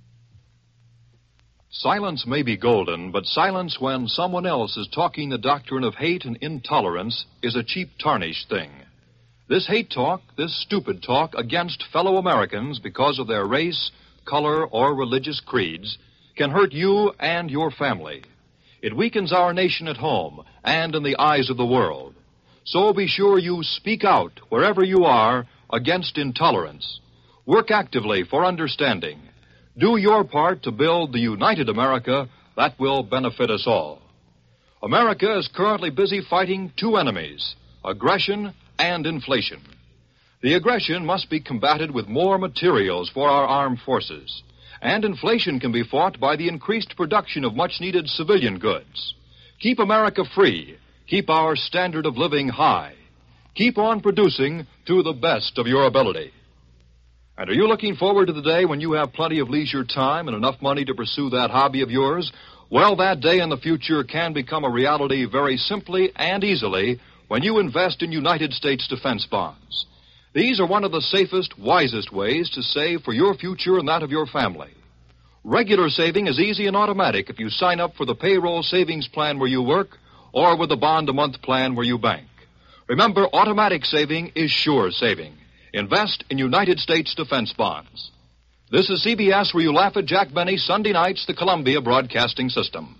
Silence may be golden, but silence when someone else is talking the doctrine of hate and intolerance is a cheap, tarnished thing. This hate talk, this stupid talk against fellow Americans because of their race, color, or religious creeds can hurt you and your family. It weakens our nation at home and in the eyes of the world. So be sure you speak out wherever you are against intolerance. Work actively for understanding. Do your part to build the united America that will benefit us all. America is currently busy fighting two enemies, aggression and inflation. The aggression must be combated with more materials for our armed forces, and inflation can be fought by the increased production of much-needed civilian goods. Keep America free. Keep our standard of living high. Keep on producing to the best of your ability. And are you looking forward to the day when you have plenty of leisure time and enough money to pursue that hobby of yours? Well, that day in the future can become a reality very simply and easily when you invest in United States defense bonds. These are one of the safest, wisest ways to save for your future and that of your family. Regular saving is easy and automatic if you sign up for the payroll savings plan where you work or with the bond-a-month plan where you bank. Remember, automatic saving is sure saving. Invest in United States defense bonds. This is C B S, where you laugh at Jack Benny, Sunday nights, the Columbia Broadcasting System.